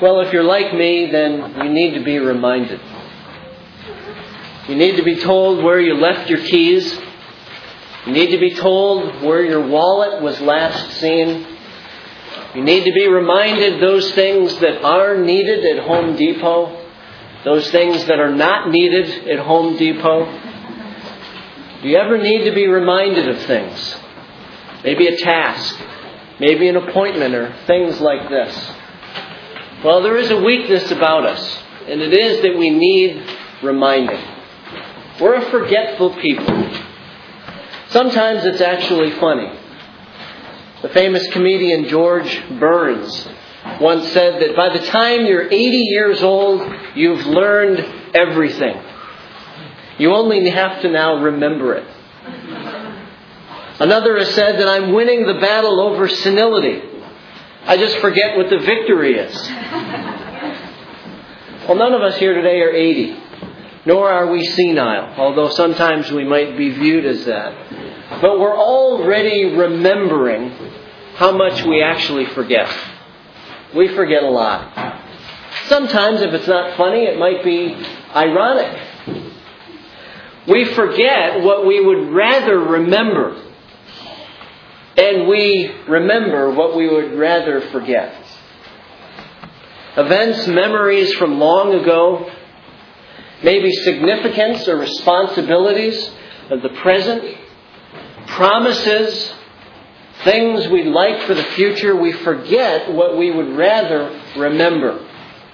Well, if you're like me, then you need to be reminded. You need to be told where you left your keys. You need to be told where your wallet was last seen. You need to be reminded those things that are needed at Home Depot, those things that are not needed at Home Depot. Do you ever need to be reminded of things? Maybe a task, maybe an appointment, or things like this. Well, there is a weakness about us, and it is that we need reminding. We're a forgetful people. Sometimes it's actually funny. The famous comedian George Burns once said that by the time you're 80 years old, you've learned everything. You only have to now remember it. Another has said that I'm winning the battle over senility. I just forget what the victory is. Well, none of us here today are 80, nor are we senile, although sometimes we might be viewed as that. But we're already remembering how much we actually forget. We forget a lot. Sometimes, if it's not funny, it might be ironic. We forget what we would rather remember. And we remember what we would rather forget. Events, memories from long ago, maybe significance or responsibilities of the present, promises, things we'd like for the future, we forget what we would rather remember.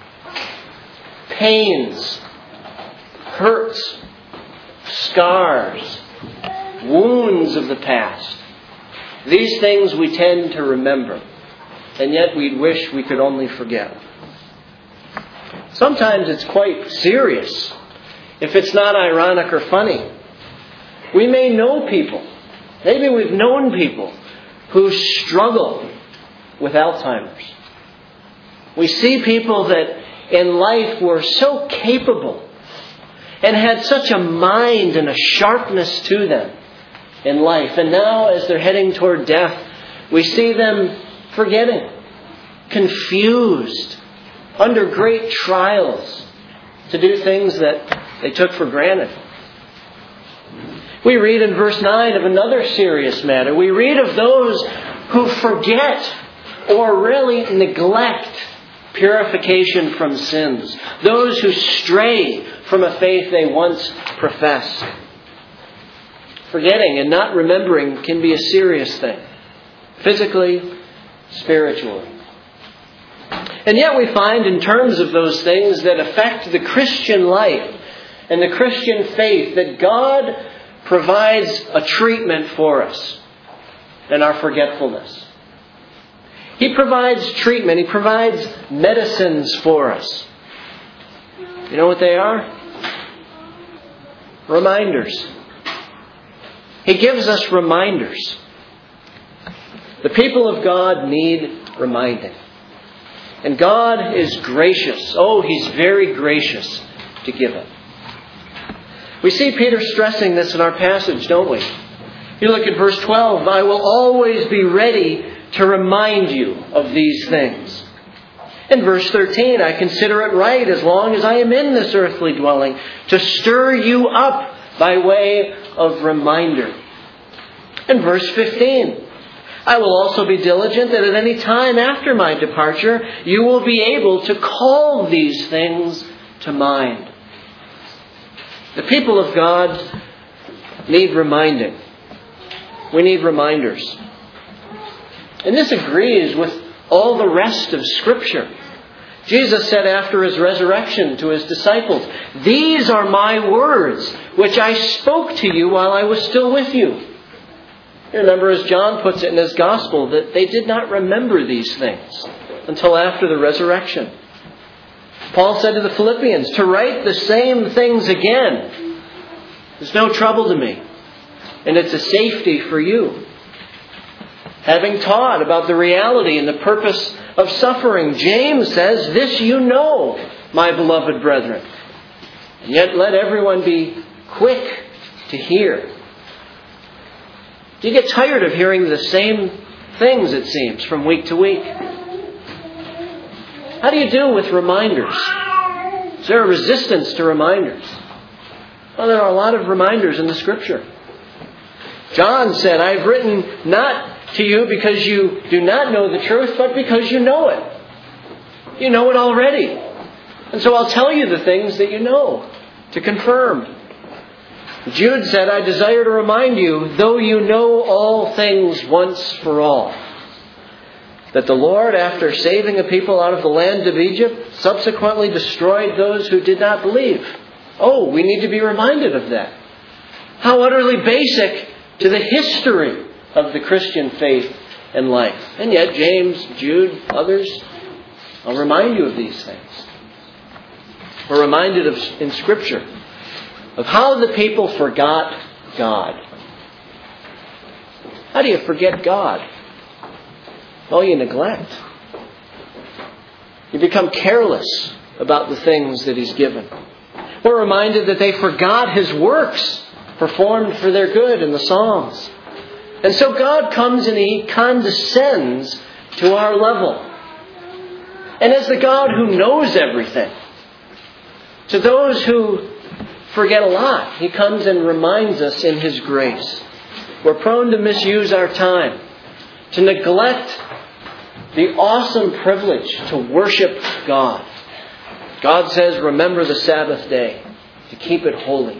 Pains, hurts, scars, wounds of the past. These things we tend to remember, and yet we'd wish we could only forget. Sometimes it's quite serious, if it's not ironic or funny. We may know people, maybe we've known people who struggle with Alzheimer's. We see people that in life were so capable and had such a mind and a sharpness to them in life. And now as they're heading toward death, we see them forgetting, confused, under great trials to do things that they took for granted. We read in verse 9 of another serious matter. We read of those who forget or really neglect purification from sins. Those who stray from a faith they once professed. Forgetting and not remembering can be a serious thing. Physically, spiritually. And yet we find in terms of those things that affect the Christian life and the Christian faith that God provides a treatment for us in our forgetfulness. He provides treatment. He provides medicines for us. You know what they are? Reminders. He gives us reminders. The people of God need reminding. And God is gracious. Oh, He's very gracious to give it. We see Peter stressing this in our passage, don't we? You look at verse 12. I will always be ready to remind you of these things. In verse 13, I consider it right, as long as I am in this earthly dwelling, to stir you up by way of reminder. In verse 15, I will also be diligent that at any time after my departure, you will be able to call these things to mind. The people of God need reminding. We need reminders. And this agrees with all the rest of Scripture. Jesus said after His resurrection to His disciples, "These are my words, which I spoke to you while I was still with you." You remember, as John puts it in his Gospel, that they did not remember these things until after the resurrection. Paul said to the Philippians, to write the same things again is no trouble to me, and it's a safety for you. Having taught about the reality and the purpose of suffering, James says, this you know, my beloved brethren. And yet let everyone be quick to hear. Do you get tired of hearing the same things, it seems, from week to week? How do you deal with reminders? Is there a resistance to reminders? Well, there are a lot of reminders in the Scripture. John said, "I've written not to you because you do not know the truth, but because you know it." You know it already. And so I'll tell you the things that you know to confirm. Jude said, "I desire to remind you, though you know all things once for all, that the Lord, after saving a people out of the land of Egypt, subsequently destroyed those who did not believe." Oh, we need to be reminded of that. How utterly basic to the history of the Christian faith and life. And yet James, Jude, others, I'll remind you of these things. We're reminded in Scripture of how the people forgot God. How do you forget God? Well, you neglect. You become careless about the things that He's given. We're reminded that they forgot His works performed for their good in the Psalms. And so God comes and He condescends to our level. And as the God who knows everything, to those who forget a lot, He comes and reminds us in His grace. We're prone to misuse our time, to neglect the awesome privilege to worship God. God says, "Remember the Sabbath day, to keep it holy."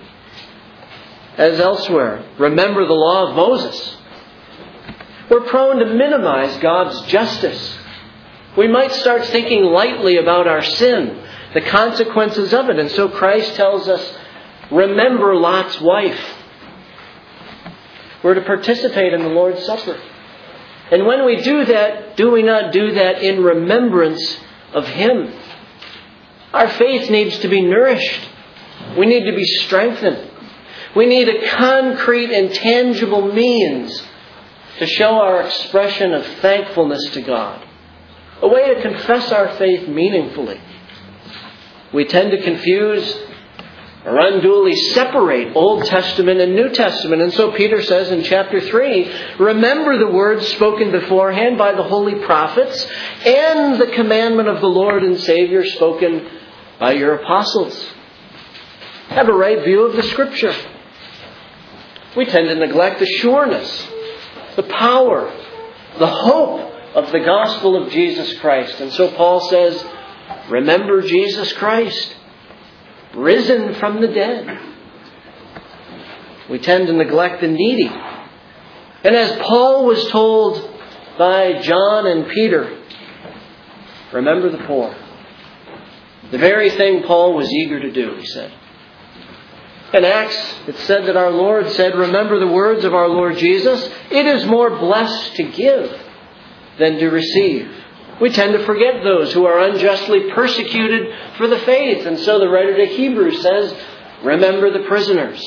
As elsewhere, remember the law of Moses. We're prone to minimize God's justice. We might start thinking lightly about our sin, the consequences of it. And so Christ tells us, remember Lot's wife. We're to participate in the Lord's Supper. And when we do that, do we not do that in remembrance of Him? Our faith needs to be nourished. We need to be strengthened. We need a concrete and tangible means to show our expression of thankfulness to God. A way to confess our faith meaningfully. We tend to confuse or unduly separate Old Testament and New Testament. And so Peter says in chapter 3, remember the words spoken beforehand by the holy prophets and the commandment of the Lord and Savior spoken by your apostles. Have a right view of the Scripture. We tend to neglect the sureness, the power, the hope of the gospel of Jesus Christ. And so Paul says, remember Jesus Christ, risen from the dead. We tend to neglect the needy. And as Paul was told by John and Peter, remember the poor. The very thing Paul was eager to do, he said. In Acts, it said that our Lord said, remember the words of our Lord Jesus, it is more blessed to give than to receive. We tend to forget those who are unjustly persecuted for the faith. And so the writer to Hebrews says, remember the prisoners.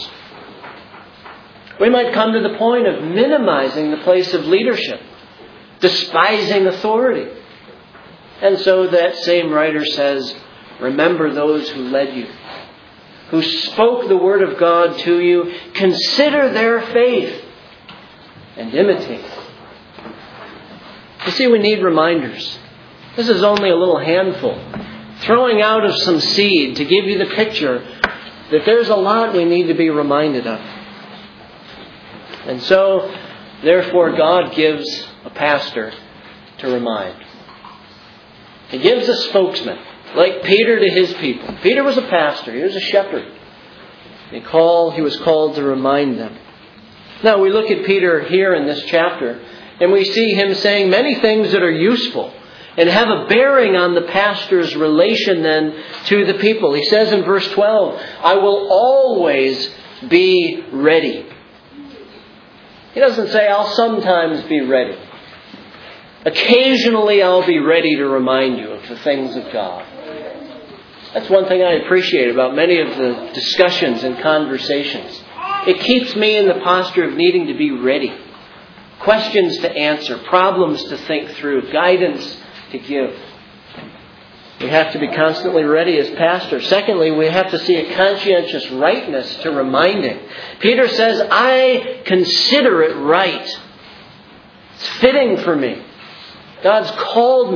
We might come to the point of minimizing the place of leadership, despising authority. And so that same writer says, remember those who led you, who spoke the word of God to you. Consider their faith and imitate. You see, we need reminders. This is only a little handful. Throwing out of some seed to give you the picture that there's a lot we need to be reminded of. And so, therefore, God gives a pastor to remind. He gives a spokesman, like Peter to his people. Peter was a pastor. He was a shepherd. He was called to remind them. Now, we look at Peter here in this chapter, and we see him saying many things that are useful and have a bearing on the pastor's relation then to the people. He says in verse 12, I will always be ready. He doesn't say, I'll sometimes be ready. Occasionally I'll be ready to remind you of the things of God. That's one thing I appreciate about many of the discussions and conversations. It keeps me in the posture of needing to be ready. Questions to answer, problems to think through, guidance to give. We have to be constantly ready as pastors. Secondly, we have to see a conscientious rightness to reminding. Peter says, I consider it right. It's fitting for me. God's called me.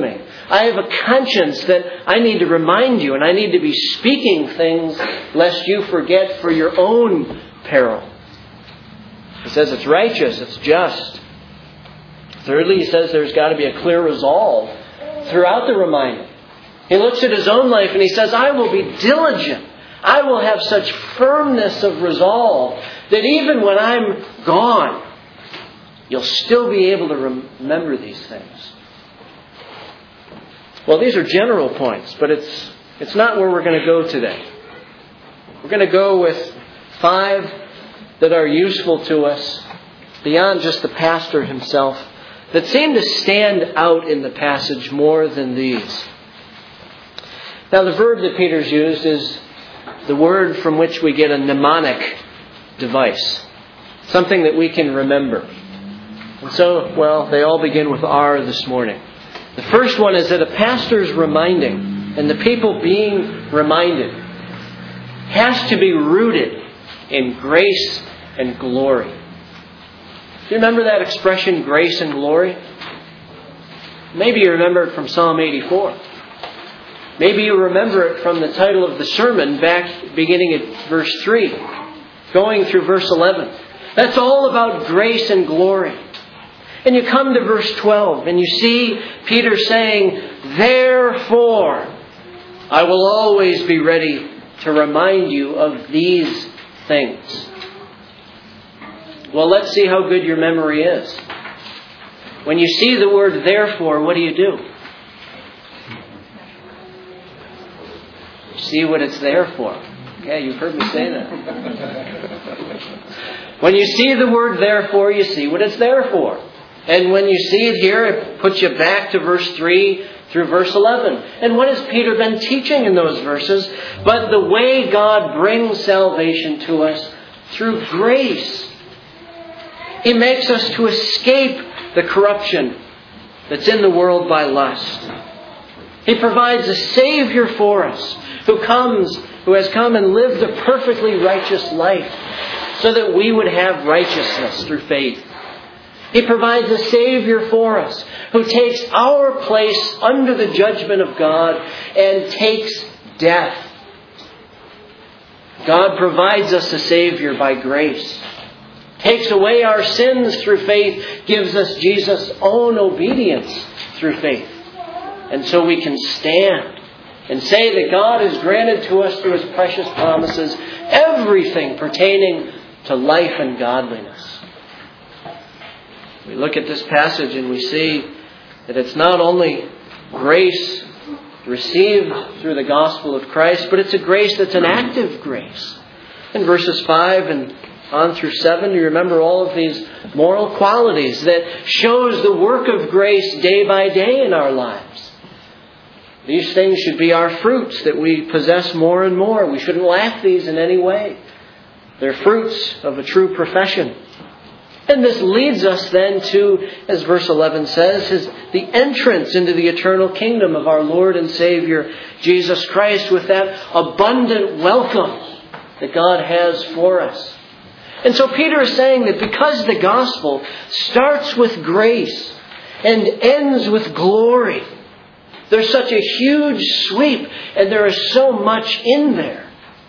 I have a conscience that I need to remind you, and I need to be speaking things lest you forget for your own peril. He says it's righteous, it's just. Thirdly, he says there's got to be a clear resolve throughout the reminder. He looks at his own life and he says, I will be diligent. I will have such firmness of resolve that even when I'm gone, you'll still be able to remember these things. Well, these are general points, but it's not where we're going to go today. We're going to go with 5 that are useful to us beyond just the pastor himself, that seem to stand out in the passage more than these. Now, the verb that Peter's used is the word from which we get a mnemonic device, something that we can remember. And so, well, they all begin with R this morning. The first one is that a pastor's reminding, and the people being reminded, has to be rooted in grace and glory. Do you remember that expression, grace and glory? Maybe you remember it from Psalm 84. Maybe you remember it from the title of the sermon back beginning at verse 3, going through verse 11. That's all about grace and glory. And you come to verse 12 and you see Peter saying, therefore, I will always be ready to remind you of these things. Well, let's see how good your memory is. When you see the word therefore, what do? See what it's there for. Yeah, you've heard me say that. When you see the word therefore, you see what it's there for. And when you see it here, it puts you back to verse 3 through verse 11. And what has Peter been teaching in those verses? But the way God brings salvation to us through grace. He makes us to escape the corruption that's in the world by lust. He provides a Savior for us who has come and lived a perfectly righteous life so that we would have righteousness through faith. He provides a Savior for us who takes our place under the judgment of God and takes death. God provides us a Savior by grace. Takes away our sins through faith, gives us Jesus' own obedience through faith. And so we can stand and say that God has granted to us through His precious promises everything pertaining to life and godliness. We look at this passage and we see that it's not only grace received through the gospel of Christ, but it's a grace that's an active grace. In verses 5 and on through 7, you remember all of these moral qualities that shows the work of grace day by day in our lives. These things should be our fruits that we possess more and more. We shouldn't lack these in any way. They're fruits of a true profession. And this leads us then to, as verse 11 says, the entrance into the eternal kingdom of our Lord and Savior, Jesus Christ, with that abundant welcome that God has for us. And so Peter is saying that because the gospel starts with grace and ends with glory, there's such a huge sweep and there is so much in there.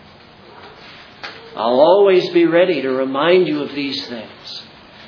I'll always be ready to remind you of these things.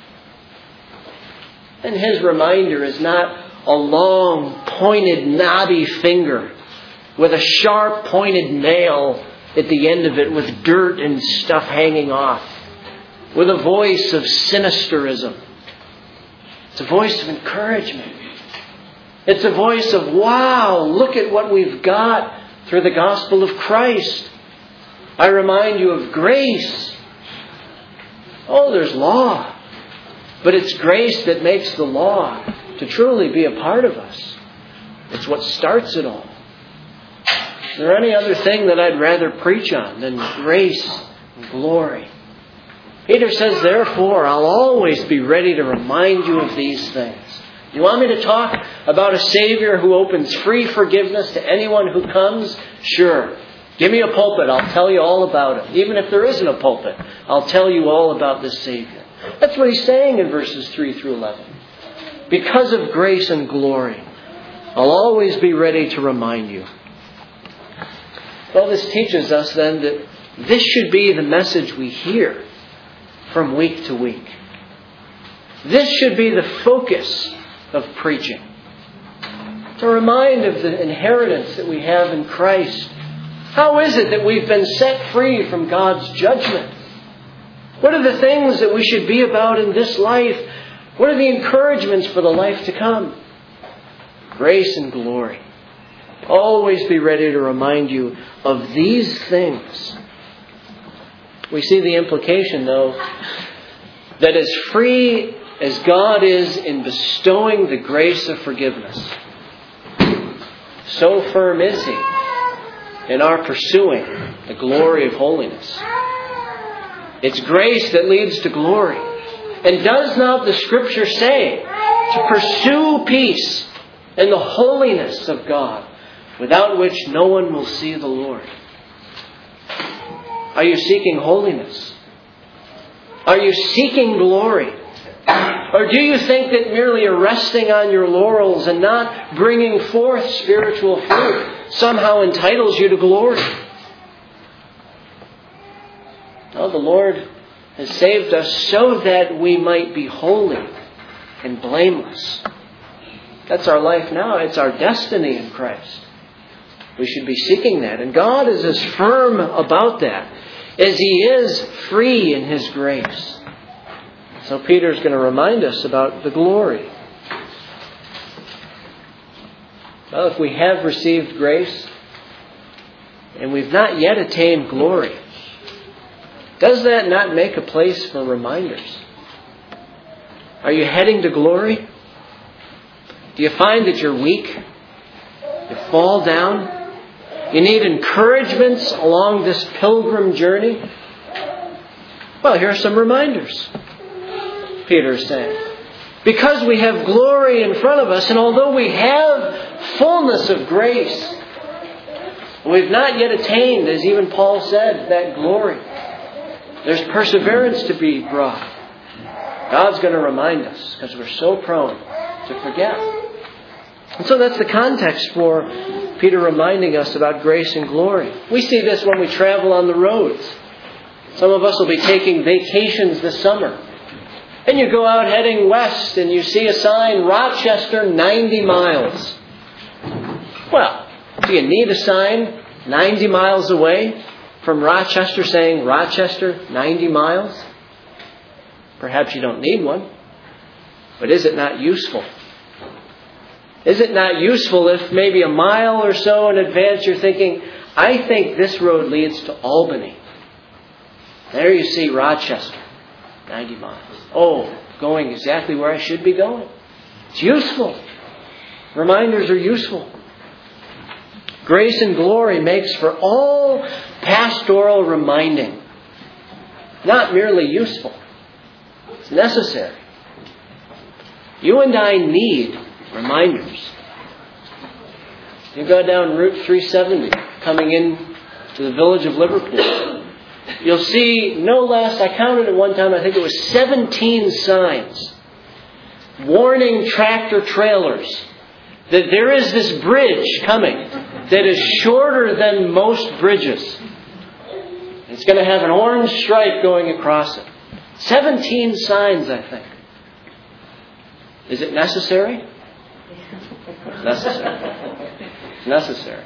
And his reminder is not a long, pointed, knobby finger with a sharp, pointed nail at the end of it with dirt and stuff hanging off, with a voice of sinisterism. It's a voice of encouragement. It's a voice of, wow, look at what we've got through the gospel of Christ. I remind you of grace. Oh, there's law. But it's grace that makes the law to truly be a part of us. It's what starts it all. Is there any other thing that I'd rather preach on than grace and glory? Peter says, therefore, I'll always be ready to remind you of these things. You want me to talk about a Savior who opens free forgiveness to anyone who comes? Sure. Give me a pulpit. I'll tell you all about it. Even if there isn't a pulpit, I'll tell you all about this Savior. That's what he's saying in verses 3 through 11. Because of grace and glory, I'll always be ready to remind you. Well, this teaches us then that this should be the message we hear from week to week. This should be the focus of preaching. To remind of the inheritance that we have in Christ. How is it that we've been set free from God's judgment? What are the things that we should be about in this life? What are the encouragements for the life to come? Grace and glory. Always be ready to remind you of these things. We see the implication, though, that as free as God is in bestowing the grace of forgiveness, so firm is He in our pursuing the glory of holiness. It's grace that leads to glory. And does not the Scripture say to pursue peace and the holiness of God, without which no one will see the Lord? Are you seeking holiness? Are you seeking glory? Or do you think that merely resting on your laurels and not bringing forth spiritual fruit somehow entitles you to glory? No, the Lord has saved us so that we might be holy and blameless. That's our life now. It's our destiny in Christ. We should be seeking that. And God is as firm about that as He is free in His grace. So Peter's going to remind us about the glory. Well, if we have received grace and we've not yet attained glory, does that not make a place for reminders? Are you heading to glory? Do you find that you're weak? You fall down? You need encouragements along this pilgrim journey? Well, here are some reminders. Peter is saying, because we have glory in front of us, and although we have fullness of grace, we've not yet attained, as even Paul said, that glory. There's perseverance to be brought. God's going to remind us because we're so prone to forget. And so that's the context for Peter reminding us about grace and glory. We see this when we travel on the roads. Some of us will be taking vacations this summer. And you go out heading west and you see a sign, Rochester 90 miles. Well, do you need a sign 90 miles away from Rochester saying Rochester 90 miles? Perhaps you don't need one. But is it not useful? Is it not useful if maybe a mile or so in advance you're thinking, I think this road leads to Albany. There you see Rochester, 90 miles. Oh, going exactly where I should be going. It's useful. Reminders are useful. Grace and glory makes for all pastoral reminding. Not merely useful. It's necessary. You and I need reminders. You go down Route 370 coming in to the village of Liverpool. You'll see no less, I counted at one time, I think it was 17 signs warning tractor trailers that there is this bridge coming that is shorter than most bridges. It's going to have an orange stripe going across it. 17 signs, I think. Is it necessary? It's necessary. It's necessary.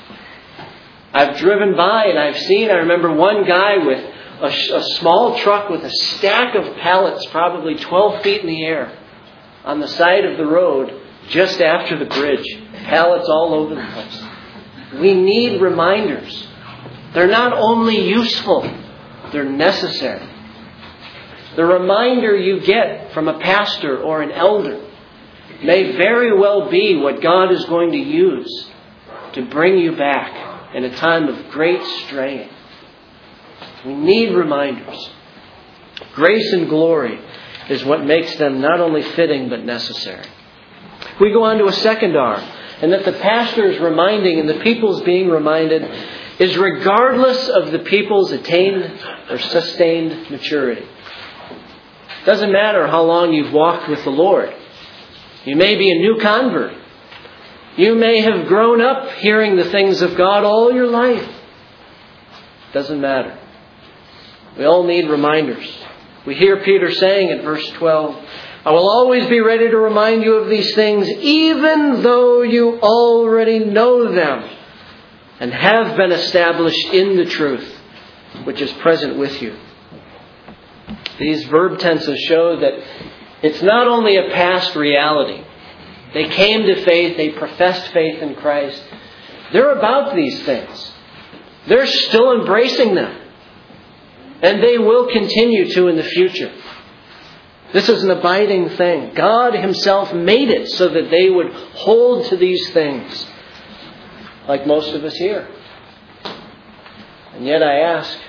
I've driven by and I've seen, I remember one guy with a small truck with a stack of pallets probably 12 feet in the air on the side of the road just after the bridge. Pallets all over the place. We need reminders. They're not only useful, they're necessary. The reminder you get from a pastor or an elder may very well be what God is going to use to bring you back in a time of great straying. We need reminders. Grace and glory is what makes them not only fitting but necessary. We go on to a second R, and that the pastor is reminding and the people's being reminded is regardless of the people's attained or sustained maturity. Doesn't matter how long you've walked with the Lord. You may be a new convert. You may have grown up hearing the things of God all your life. Doesn't matter. We all need reminders. We hear Peter saying in verse 12, I will always be ready to remind you of these things, even though you already know them and have been established in the truth, which is present with you. These verb tenses show that it's not only a past reality. They came to faith, they professed faith in Christ. They're about these things. They're still embracing them. And they will continue to in the future. This is an abiding thing. God Himself made it so that they would hold to these things, like most of us here. And yet I ask,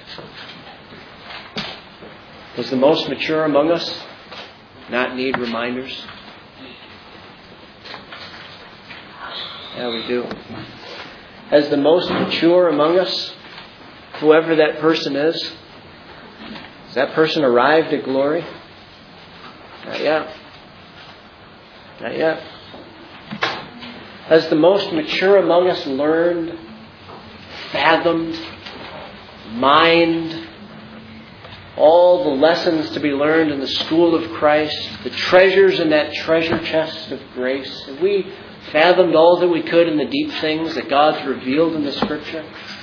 does the most mature among us not need reminders? Yeah, we do. Has the most mature among us, whoever that person is, has that person arrived at glory? Not yet. Not yet. Has the most mature among us learned, fathomed, mined all the lessons to be learned in the school of Christ, the treasures in that treasure chest of grace? Have we fathomed all that we could in the deep things that God's revealed in the Scripture?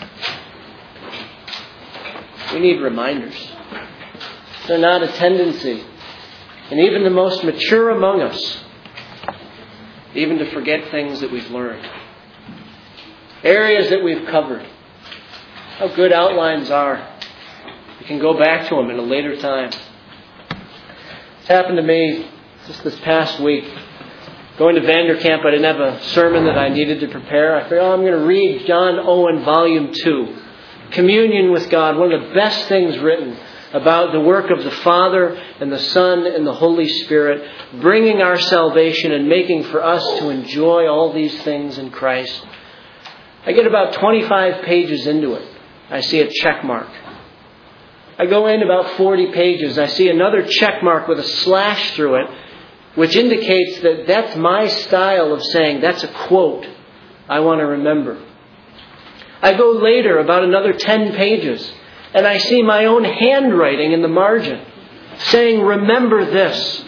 We need reminders. They're not a tendency. And even the most mature among us, even to forget things that we've learned. Areas that we've covered. How good outlines are. We can go back to them in a later time. It's happened to me just this past week. Going to Vanderkamp, I didn't have a sermon that I needed to prepare. I figured, I'm going to read John Owen, Volume 2. Communion with God, one of the best things written about the work of the Father and the Son and the Holy Spirit, bringing our salvation and making for us to enjoy all these things in Christ. I get about 25 pages into it. I see a check mark. I go in about 40 pages. I see another check mark with a slash through it, which indicates that that's my style of saying, that's a quote I want to remember. I go later, about another 10 pages, and I see my own handwriting in the margin, saying, remember this.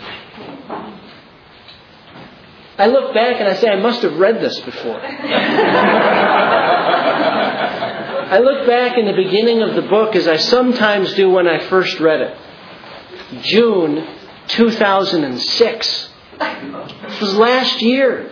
I look back and I say, I must have read this before. I look back in the beginning of the book, as I sometimes do when I first read it. June 2006. This was last year.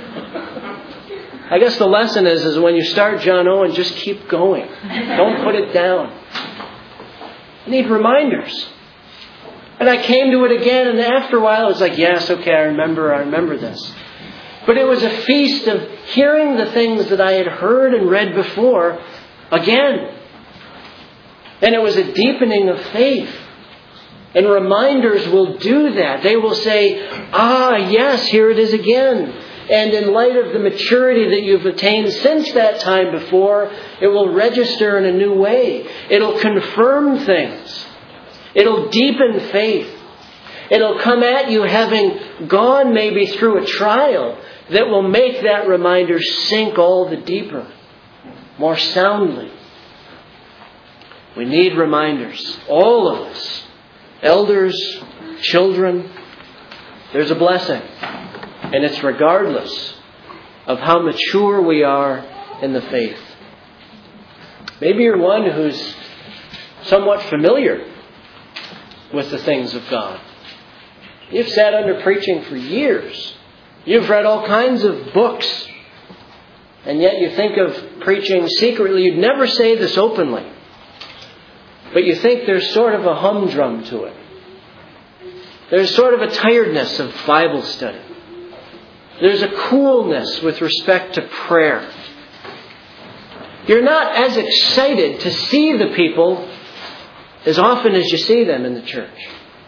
I guess the lesson is when you start John Owen, just keep going. Don't put it down. I need reminders. And I came to it again, and after a while it was like, yes, okay, I remember this. But it was a feast of hearing the things that I had heard and read before again. And it was a deepening of faith. And reminders will do that. They will say, yes, here it is again. And in light of the maturity that you've attained since that time before, it will register in a new way. It'll confirm things. It'll deepen faith. It'll come at you having gone maybe through a trial that will make that reminder sink all the deeper, more soundly. We need reminders. All of us. Elders, children. There's a blessing. And it's regardless of how mature we are in the faith. Maybe you're one who's somewhat familiar with the things of God. You've sat under preaching for years. You've read all kinds of books. And yet you think of preaching secretly. You'd never say this openly. But you think there's sort of a humdrum to it. There's sort of a tiredness of Bible study. There's a coolness with respect to prayer. You're not as excited to see the people as often as you see them in the church.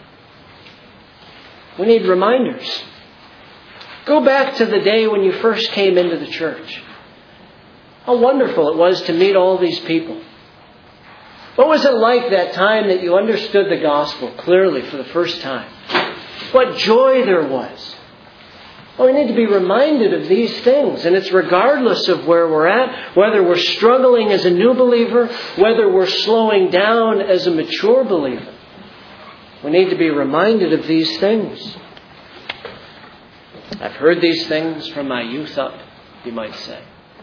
We need reminders. Go back to the day when you first came into the church. How wonderful it was to meet all these people. What was it like that time that you understood the gospel clearly for the first time? What joy there was. Well, we need to be reminded of these things. And it's regardless of where we're at, whether we're struggling as a new believer, whether we're slowing down as a mature believer. We need to be reminded of these things. I've heard these things from my youth up, you might say.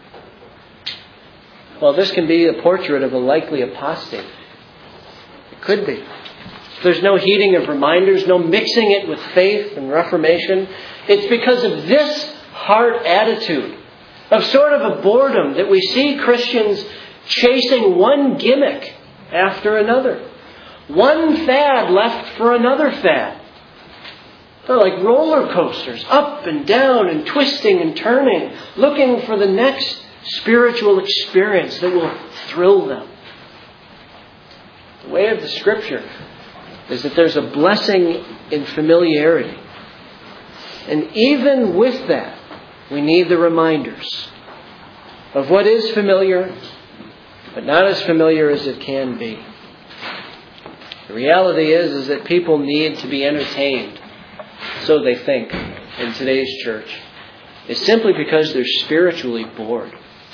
Well, this can be a portrait of a likely apostate. It could be. There's no heeding of reminders, no mixing it with faith and reformation. It's because of this heart attitude of sort of a boredom that we see Christians chasing one gimmick after another. One fad left for another fad. They're like roller coasters, up and down and twisting and turning, looking for the next spiritual experience that will thrill them. The way of the Scripture is that there's a blessing in familiarity. And even with that, we need the reminders of what is familiar, but not as familiar as it can be. The reality is that people need to be entertained, so they think, in today's church. It's simply because they're spiritually bored.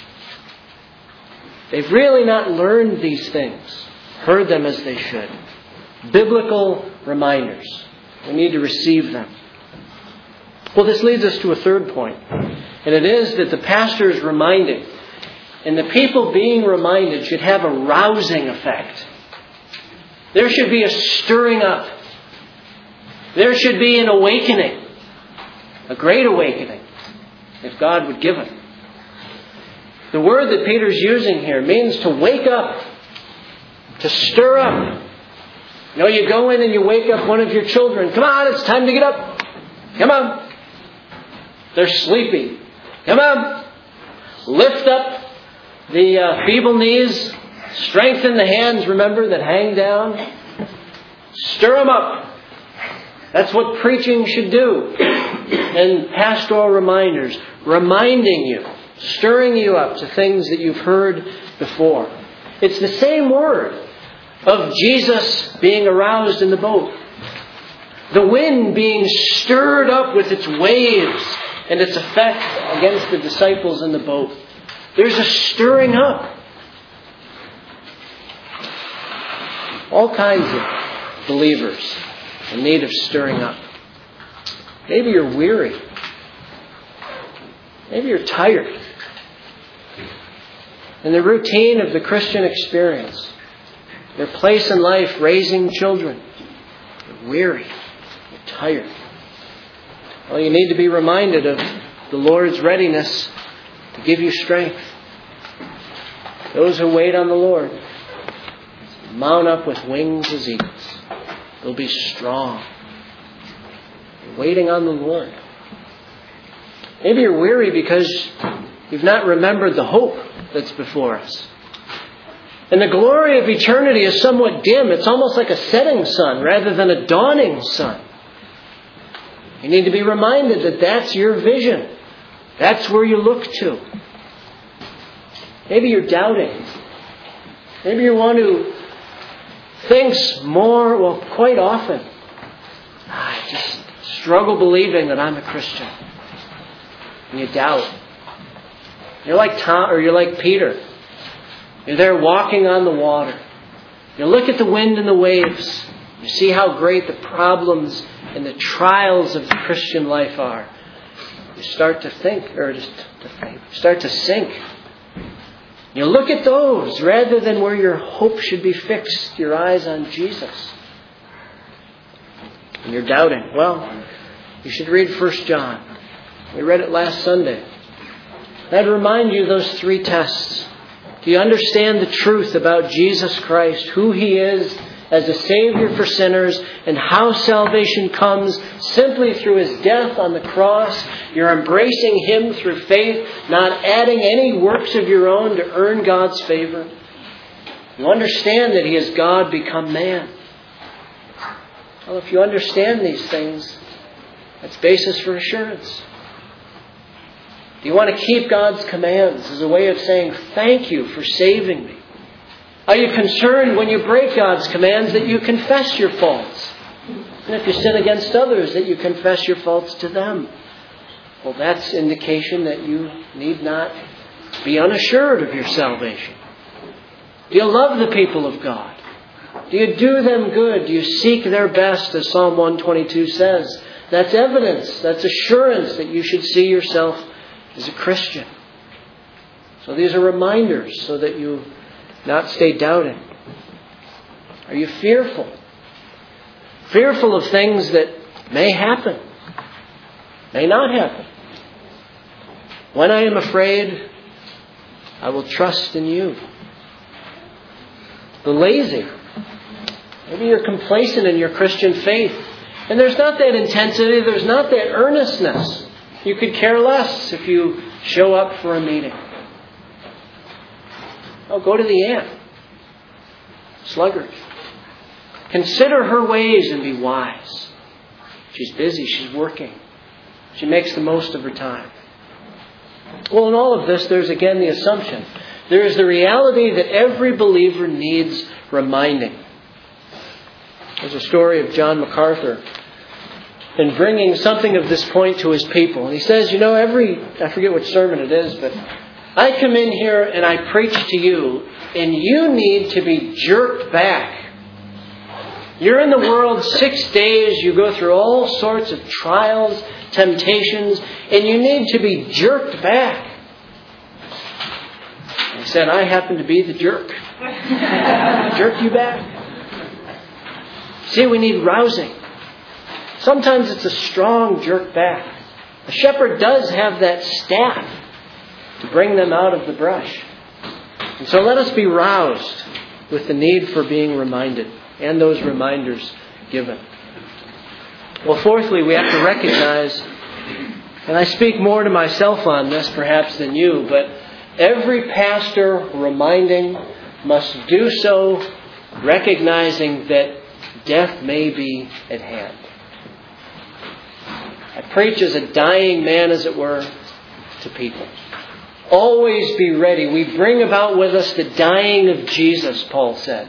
They've really not learned these things, heard them as they should. Biblical reminders. We need to receive them. Well, this leads us to a third point. And it is that the pastor is reminding. And the people being reminded should have a rousing effect. There should be a stirring up. There should be an awakening. A great awakening. If God would give it. The word that Peter's using here means to wake up. To stir up. You know, you go in and you wake up one of your children. Come on, it's time to get up. Come on. They're sleepy. Come on. Lift up the feeble knees. Strengthen the hands, remember, that hang down. Stir them up. That's what preaching should do. And pastoral reminders. Reminding you. Stirring you up to things that you've heard before. It's the same word of Jesus being aroused in the boat. The wind being stirred up with its waves and its effect against the disciples in the boat. There's a stirring up. All kinds of believers in need of stirring up. Maybe you're weary. Maybe you're tired. In the routine of the Christian experience, their place in life, raising children. You're weary. You're tired. Well, you need to be reminded of the Lord's readiness to give you strength. Those who wait on the Lord mount up with wings as eagles. They'll be strong. You're waiting on the Lord. Maybe you're weary because you've not remembered the hope that's before us. And the glory of eternity is somewhat dim. It's almost like a setting sun rather than a dawning sun. You need to be reminded that that's your vision. That's where you look to. Maybe you're doubting. Maybe you're one who thinks quite often, I just struggle believing that I'm a Christian. And you doubt. You're like Tom, or you're like Peter. You're there walking on the water. You look at the wind and the waves. You see how great the problems and the trials of the Christian life are. You start to think, start to sink. You look at those rather than where your hope should be fixed, your eyes on Jesus. And you're doubting. Well, you should read 1 John. We read it last Sunday. I'd remind you of those 3 tests. Do you understand the truth about Jesus Christ, who He is as a Savior for sinners, and how salvation comes simply through His death on the cross? You're embracing Him through faith, not adding any works of your own to earn God's favor. You understand that He is God become man. Well, if you understand these things, that's basis for assurance. Do you want to keep God's commands as a way of saying, thank you for saving me? Are you concerned when you break God's commands that you confess your faults? And if you sin against others, that you confess your faults to them? Well, that's indication that you need not be unassured of your salvation. Do you love the people of God? Do you do them good? Do you seek their best, as Psalm 122 says? That's evidence, that's assurance that you should see yourself as a Christian. So these are reminders so that you not stay doubting. Are you fearful? Fearful of things that may happen, may not happen. When I am afraid, I will trust in you. The lazy. Maybe you're complacent in your Christian faith. And there's not that intensity, there's not that earnestness. You could care less if you show up for a meeting. Oh, go to the ant. Sluggard. Consider her ways and be wise. She's busy, she's working. She makes the most of her time. Well, in all of this, there's again the assumption. There is the reality that every believer needs reminding. There's a story of John MacArthur in bringing something of this point to his people. And he says, I forget which sermon it is, but I come in here and I preach to you, and you need to be jerked back. You're in the world 6 days, you go through all sorts of trials, temptations, and you need to be jerked back. He said, I happen to be the jerk. Jerk you back. See, we need rousing. Sometimes it's a strong jerk back. A shepherd does have that staff to bring them out of the brush. And so let us be roused with the need for being reminded and those reminders given. Well, fourthly, we have to recognize, and I speak more to myself on this perhaps than you, but every pastor reminding must do so recognizing that death may be at hand. I preach as a dying man, as it were, to people. Always be ready. We bring about with us the dying of Jesus, Paul said.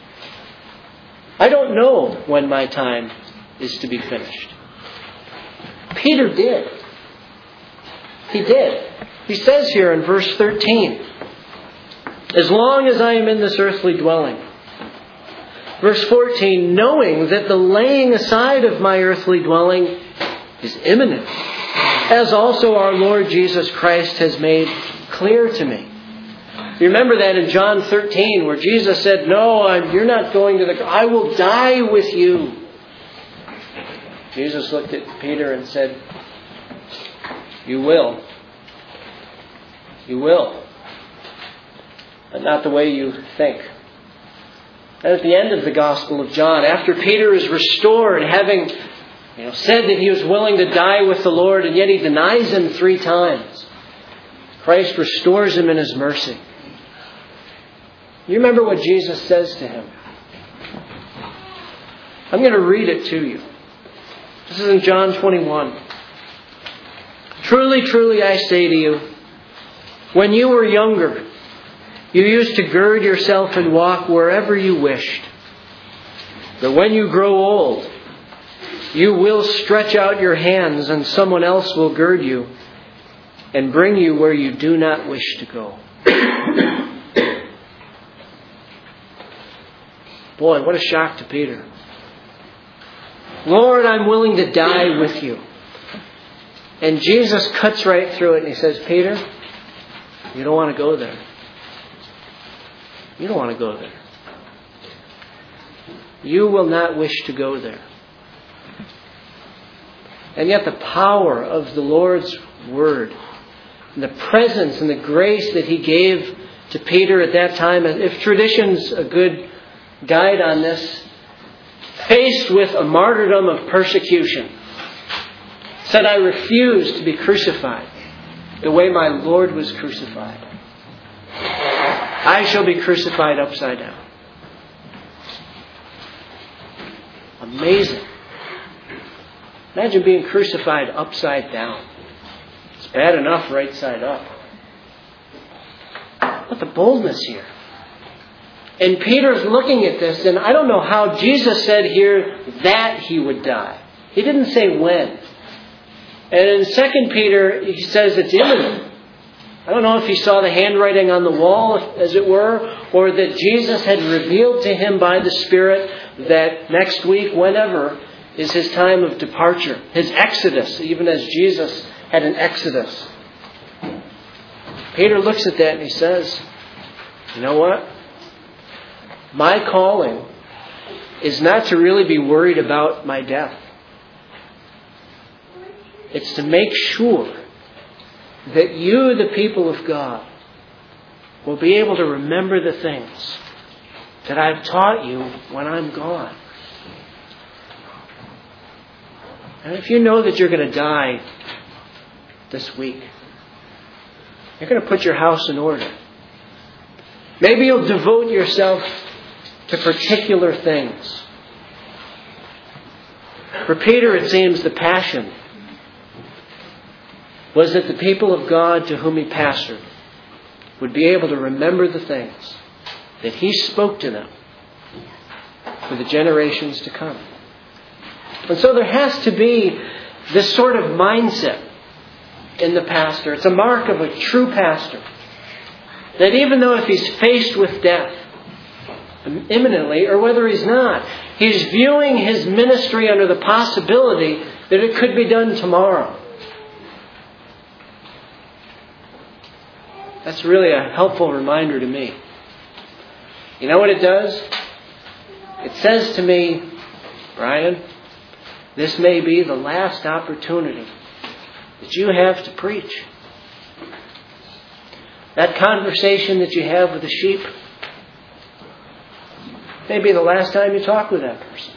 I don't know when my time is to be finished. Peter did. He did. He says here in verse 13, as long as I am in this earthly dwelling. Verse 14, knowing that the laying aside of my earthly dwelling is imminent, as also our Lord Jesus Christ has made clear to me. You remember that in John 13 where Jesus said, no, you're not going to I will die with you. Jesus looked at Peter and said, you will. You will. But not the way you think. And at the end of the Gospel of John, after Peter is restored, having said that he was willing to die with the Lord, and yet he denies him 3 times, Christ restores him in His mercy. You remember what Jesus says to him? I'm going to read it to you. This is in John 21. Truly, truly, I say to you, when you were younger, you used to gird yourself and walk wherever you wished. But when you grow old, you will stretch out your hands and someone else will gird you and bring you where you do not wish to go. Boy, what a shock to Peter. Lord, I'm willing to die with you. And Jesus cuts right through it and He says, Peter, you don't want to go there. You don't want to go there. You will not wish to go there. And yet the power of the Lord's Word and the presence and the grace that He gave to Peter at that time, if tradition's a good guide on this, faced with a martyrdom of persecution, said, I refuse to be crucified the way my Lord was crucified. I shall be crucified upside down. Amazing. Imagine being crucified upside down. It's bad enough right side up. But the boldness here. And Peter's looking at this, and I don't know how Jesus said here that he would die. He didn't say when. And in 2 Peter, he says it's imminent. I don't know if he saw the handwriting on the wall, as it were, or that Jesus had revealed to him by the Spirit that next week, whenever, is his time of departure, his exodus, even as Jesus had an exodus. Peter looks at that and he says, you know what? My calling is not to really be worried about my death. It's to make sure that you, the people of God, will be able to remember the things that I've taught you when I'm gone. And if you know that you're going to die this week, you're going to put your house in order. Maybe you'll devote yourself to particular things. For Peter, it seems the passion was that the people of God to whom he pastored would be able to remember the things that he spoke to them for the generations to come. And so there has to be this sort of mindset in the pastor. It's a mark of a true pastor. That even though if he's faced with death imminently, or whether he's not, he's viewing his ministry under the possibility that it could be done tomorrow. That's really a helpful reminder to me. You know what it does? It says to me, Brian, this may be the last opportunity that you have to preach. That conversation that you have with the sheep may be the last time you talk with that person.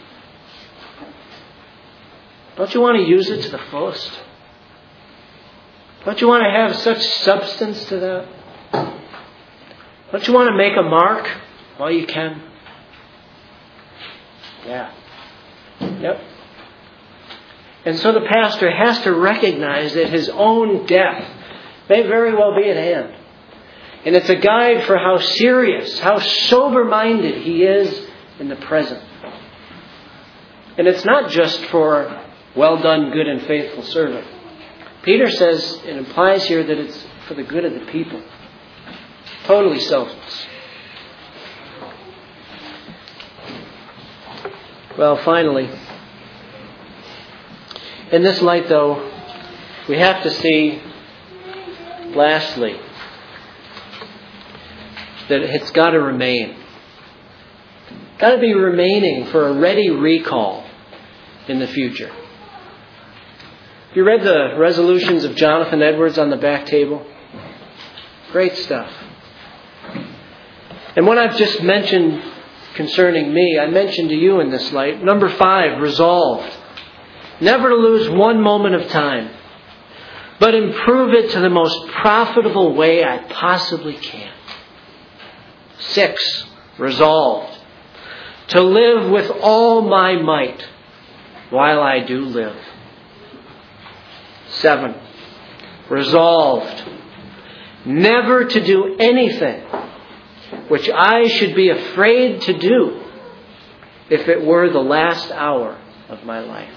Don't you want to use it to the fullest? Don't you want to have such substance to that? Don't you want to make a mark while you can? Yeah. Yep. And so the pastor has to recognize that his own death may very well be at hand. And it's a guide for how serious, how sober-minded he is in the present. And it's not just for well done, good and faithful servant. Peter says, it implies here that it's for the good of the people. Totally selfless. Well, finally, in this light, though, we have to see, lastly, that it's got to remain. Got to be remaining for a ready recall in the future. You read the resolutions of Jonathan Edwards on the back table? Great stuff. And what I've just mentioned concerning me, I mentioned to you in this light. Number 5, resolved. Never to lose one moment of time, but improve it to the most profitable way I possibly can. 6, resolved. To live with all my might while I do live. 7, resolved. Never to do anything which I should be afraid to do if it were the last hour of my life.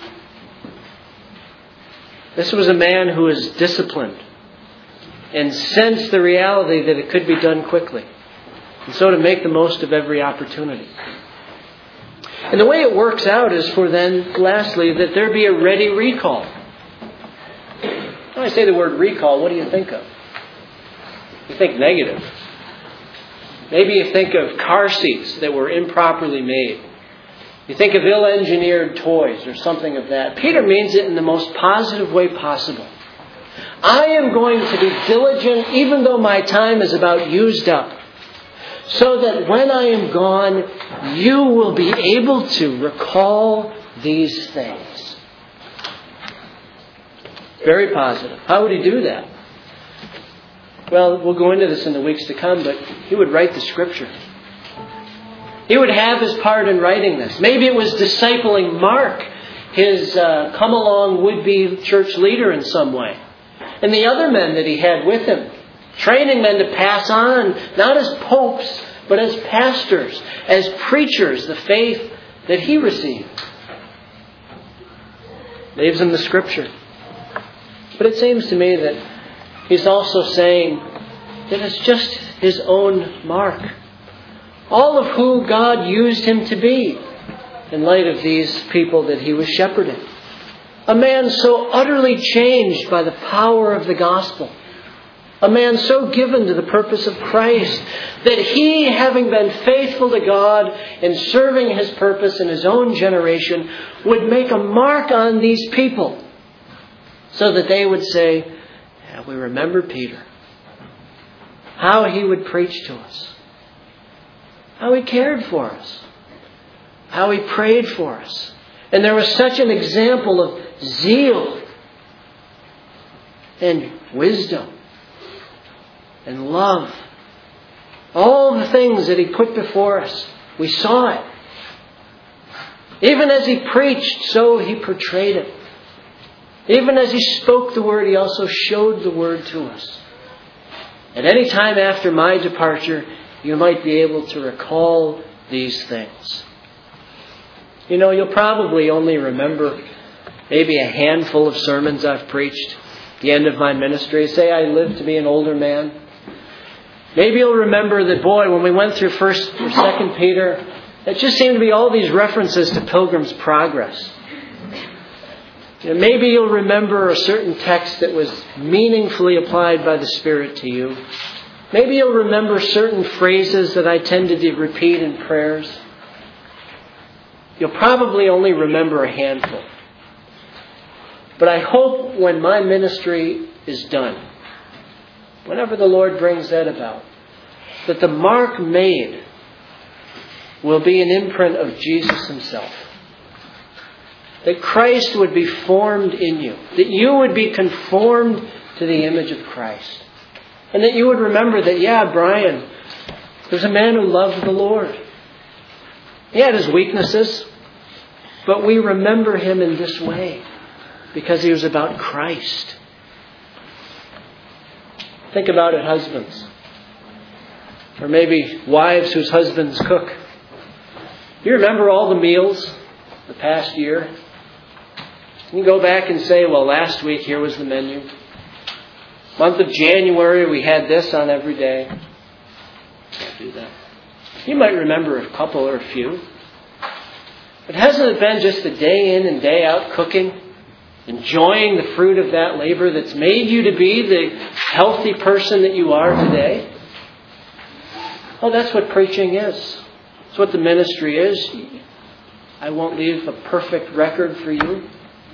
This was a man who was disciplined and sensed the reality that it could be done quickly. And so to make the most of every opportunity. And the way it works out is for then, lastly, that there be a ready recall. When I say the word recall, what do you think of? You think negative. Maybe you think of car seats that were improperly made. You think of ill-engineered toys or something of that. Peter means it in the most positive way possible. I am going to be diligent even though my time is about used up, so that when I am gone, you will be able to recall these things. Very positive. How would he do that? Well, we'll go into this in the weeks to come, but he would write the Scripture. He would have his part in writing this. Maybe it was discipling Mark, his come-along would-be church leader in some way. And the other men that he had with him. Training men to pass on, not as popes, but as pastors, as preachers, the faith that he received. Leaves them the Scripture. But it seems to me that he's also saying that it's just his own mark. All of who God used him to be in light of these people that he was shepherding. A man so utterly changed by the power of the gospel. A man so given to the purpose of Christ that he, having been faithful to God and serving his purpose in his own generation, would make a mark on these people so that they would say, "Yeah, we remember Peter. How he would preach to us. How he cared for us. How he prayed for us. And there was such an example of zeal and wisdom and love. All the things that he put before us. We saw it. Even as he preached, so he portrayed it. Even as he spoke the word, he also showed the word to us. At any time after my departure, you might be able to recall these things. You know, you'll probably only remember maybe a handful of sermons I've preached at the end of my ministry. Say I lived to be an older man. Maybe you'll remember that, boy, when we went through 1st or 2nd Peter, it just seemed to be all these references to Pilgrim's Progress. You know, maybe you'll remember a certain text that was meaningfully applied by the Spirit to you. Maybe you'll remember certain phrases that I tended to repeat in prayers. You'll probably only remember a handful. But I hope when my ministry is done, whenever the Lord brings that about, that the mark made will be an imprint of Jesus himself. That Christ would be formed in you. That you would be conformed to the image of Christ. And that you would remember that, yeah, Brian was a man who loved the Lord. He had his weaknesses. But we remember him in this way. Because he was about Christ. Think about it, husbands. Or maybe wives whose husbands cook. You remember all the meals the past year? You can go back and say, well, last week here was the menu. Month of January we had this on every day. Can't do that. You might remember a couple or a few. But hasn't it been just the day in and day out cooking? Enjoying the fruit of that labor that's made you to be the healthy person that you are today? Oh, that's what preaching is. That's what the ministry is. I won't leave a perfect record for you.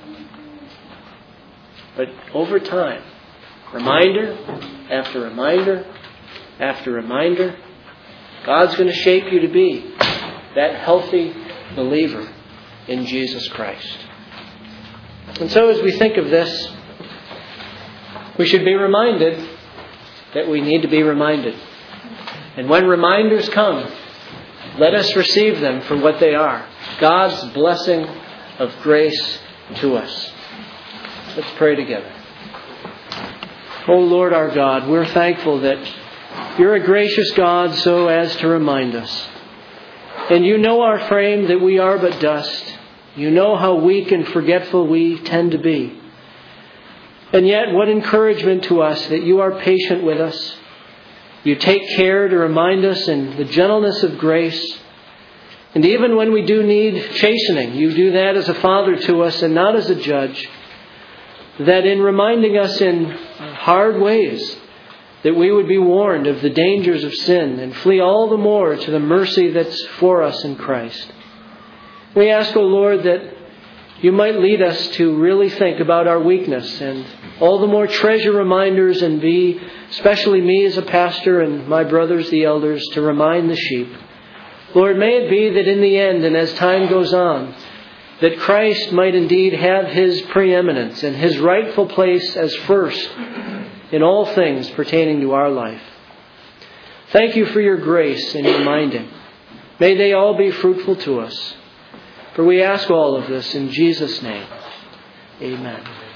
But over time, reminder after reminder after reminder, God's going to shape you to be that healthy believer in Jesus Christ. And so as we think of this, we should be reminded that we need to be reminded. And when reminders come, let us receive them for what they are. God's blessing of grace to us. Let's pray together. Oh Lord our God, we're thankful that you're a gracious God so as to remind us. And you know our frame, that we are but dust. You know how weak and forgetful we tend to be. And yet, what encouragement to us that you are patient with us. You take care to remind us in the gentleness of grace. And even when we do need chastening, you do that as a father to us and not as a judge. That in reminding us in hard ways, that we would be warned of the dangers of sin and flee all the more to the mercy that's for us in Christ. We ask, O Lord, that you might lead us to really think about our weakness and all the more treasure reminders, and be, especially me as a pastor and my brothers, the elders, to remind the sheep. Lord, may it be that in the end and as time goes on, that Christ might indeed have his preeminence and his rightful place as first in all things pertaining to our life. Thank you for your grace in reminding. May they all be fruitful to us. For we ask all of this in Jesus' name. Amen.